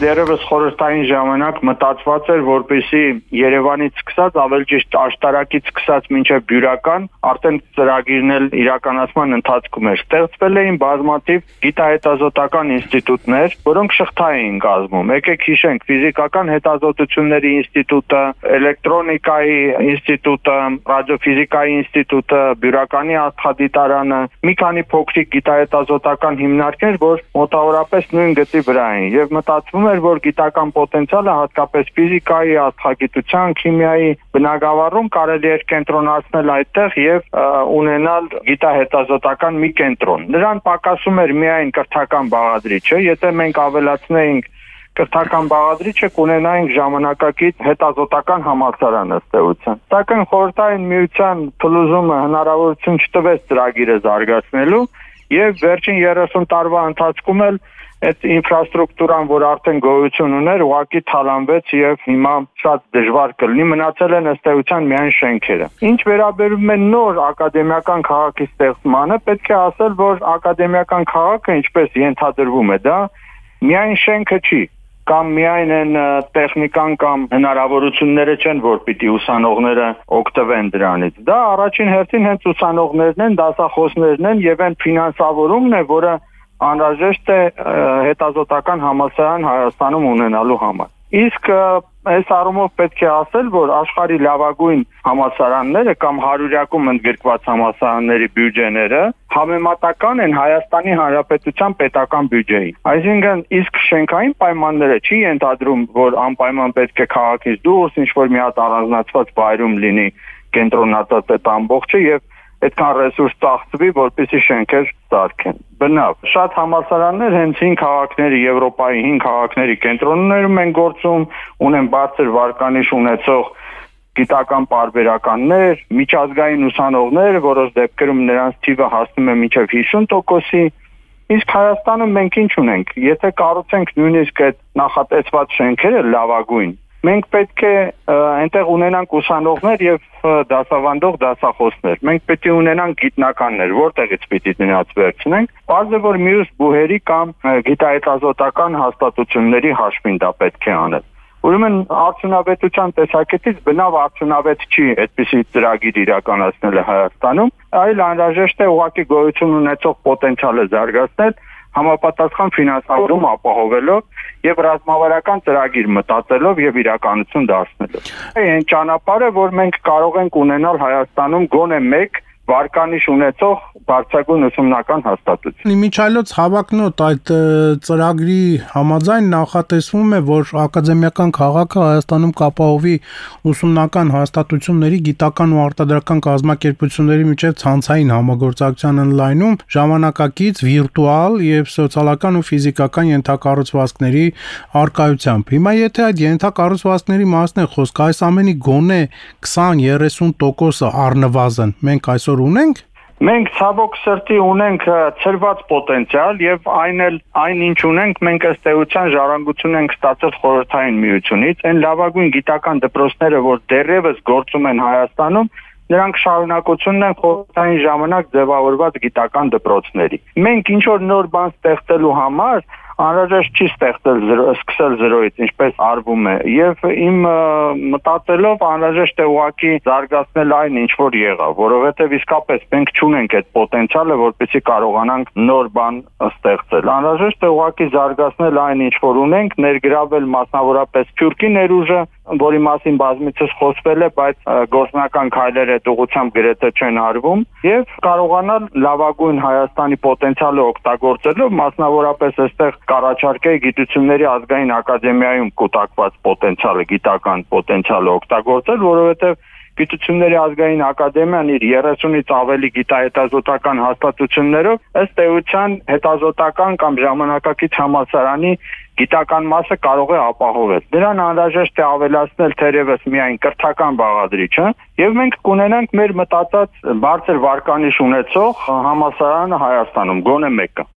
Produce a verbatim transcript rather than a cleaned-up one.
դեռևս խորհրդային ժամանակ մտածված էր, որպեսզի Երևանից սկսած, ավելի ճիշտ աշտարակից սկսած մինչև Բյուրական, արդեն ծրագիրն էլ իրականացման ընթացքում էր։ Ստեղծվել էին բազմաթիվ գիտահետազոտական ինստիտուտներ, որոնք շղթա էին կազմում։ Եկեք հիշենք ֆիզիկական հետազոտությունների ինստիտուտը, էլեկտրոնիկայի ինստիտուտը, ռադիոֆիզիկայի ինստիտուտը, Բյուրականի աստղադիտարանը, մի քանի փոքրիկ գիտահետազոտական հիմնարկներ, որ մոտավորապես նույն գծի վրա էին, եւ մտածվում էր, որ գիտական պոտենցիալը հատկապես ֆիզիկայի, աստղագիտության, քիմիայի բնագավառում կարելի էր կենտրոնացնել այդտեղ եւ ունենալ գիտահետազոտական մի կենտրոն։ Նրան պակասում էր միայն կրթական բաղադրիչը, եթե մենք ավելացնեինք կրթական բաղադրիչը, կունենայինք ժամանակակից հետազոտական համալսարան ըստ էության։ Սակայն խորհրդային միության փլուզումը հնարավորություն չտվեց ծրագիրը զարգացնելու եւ վերջին երեսուն տարվա ընթացքում էլ այդ ինֆրաստրուկտուրան, որ արդեն գոյություն ուներ, ուղղակի թալանվեց եւ հիմա շատ դժվար կլինի, մնացել են ըստ էության միայն շենքերը։ Ինչ վերաբերում է նոր ակադեմիական քաղաքի ստեղծմանը, պետք է ասել, որ ակադեմիական քաղաքը, ինչպես ենթադրվում է, դա միայն շենքը չի, կամ միայն են տեխնիկան կամ հնարավորությունները չեն, որ պիտի ուսանողները օգտվեն դրանից։ Դա առաջին հերթին հենց ուսանողներն են, դասախոսներն են եւ այն ֆինանսավորումն է, որը անհրաժեշտ է հետազոտական համալսարան Հայաստանում ունենալու համար։ Իսկ այս առումով պետք է ասել, որ աշխարհի լավագույն համալսարանները կամ հարյուրյակում ընդգրկված համալսարանների բյուջեները համեմատական են Հայաստանի Հանրապետության պետական բյուջեին։ Այսինքն, իսկ շենքային պայմանները չի ենթադրում, որ անպայման պետք է քաղաքից դուրս ինչ-որ մի հատ առանձնացված վայրում լինի կենտրոնացած այդ ամբողջը եւ այդքան ռեսուրս ծախսվի, որպեսզի շենքեր սարքեն։ Բնավ, շատ համալսարաններ հենց հին քաղաքների, Եվրոպայի հին քաղաքների կենտրոններում են գործում, ունեն բարձր վարկանիշ ունեցող գիտական պարբերականներ, միջազգային ուսանողներ, որոշ դեպքերում նրանց թիվը հասնում է մինչև հիսուն տոկոսի։ Իսկ Հայաստանում մենք ինչ ունենք, եթե կառուցենք նույնիսկ այդ նախատեսված շենքերը լավագույն, մենք պետք է այնտեղ ունենանք ուսանողներ եւ դասավանդող դասախոսներ։ Մենք պետք է ունենանք գիտնականներ, որտեղից պիտի նրանց վերցնենք։ Բարձր է, որ մյուս բուհերի կամ գիտահետազոտական հաստատությունների հաշվին դա պետք է անել։ Ուրեմն արդյունավետության տեսակետից բնավ արդյունավետ չի այդպիսի ծրագիր իրականացնելը Հայաստանում, այլ անհրաժեշտ է ուղղակի գոյություն ունեցող պոտենցիալը զարգացնել, համապատասխան ֆինանսավորում ապահովելով եւ ռազմավարական ծրագիր մտածելով եւ իրականություն դարձնելով։ Այն ճանապարհը, որ մենք կարող ենք ունենալ Հայաստանում գոնե մեկ վարկանիշ ունեցող բարձրագույն ուսումնական հաստատություն։ Իմիջայլոց հավակնոտ այդ ծրագրի համաձայն նախատեսվում է, որ ակադեմիական քաղաքը Հայաստանում կապահովի ուսումնական հաստատությունների, գիտական ու արտադրական կազմակերպությունների միջև ցանցային համագործակցության ընդլայնում, ժամանակակից, վիրտուալ եւ սոցիալական ու ֆիզիկական ենթակառուցվածքների առկայությամբ։ Հիմա եթե այդ ենթակառուցվածքների մասն է խոսքը, այս ամենի գոնե քսան-երեսուն տոկոսը առնվազն մենք այսօր ունենք։ Մենք ցավոք սրտի ունենք ցրված պոտենցիալ եւ այն էլ այն ինչ ունենք, մենք ըստ էության ժառանգություն ենք ստացել խորհրդային միությունից, այն լավագույն գիտական դպրոցները, որ դեռևս գործում են Հայաստանում, նրանք շարունակությունն են խորհրդային ժամանակ ձևավորված գիտական դպրոցների։ Մենք ինչ որ նոր բան ստեղծելու համար անհրաժեշտ չի ստեղծել սկսել զրոյից, ինչպես արվում է, եւ իմ մտածելով անհրաժեշտ է ուղղակի զարգացնել այն, ինչ որ եղավ, որովհետեւ իսկապես մենք չունենք այդ պոտենցիալը, որպեսզի կարողանանք նոր բան ստեղծել։ Անհրաժեշտ է ուղղակի զարգացնել այն, ինչ որ ունենք, ներգրավել մասնավորապես Սփյուռքի ներուժը, որի մասին բազմիցս խոսվել է, բայց գործնական քայլեր այդ ուղղությամբ գրեթե չեն արվում, եւ կարողանալ լավագույն Հայաստանի պոտենցիալը օգտագործելով, մասնավորապես այստեղ կառաջարկեի գիտությունների ազգային ակադեմիայում կուտակված պոտենցիալը, գիտական պոտենցիալը օգտագործել, որովհետեւ Գիտությունների ազգային ակադեմիան իր երեսունից ավելի գիտահետազոտական հաստատություններով ըստ էության հետազոտական կամ ժամանակակից համալսարանի գիտական մասը կարող է ապահովել։ Դրան անհրաժեշտ է ավելացնել թերևս միայն կրթական բաղադրիչը, եւ մենք կունենանք մեր մտածած բարձր վարկանիշ ունեցող համալսարանը Հայաստանում, գոնե մեկը։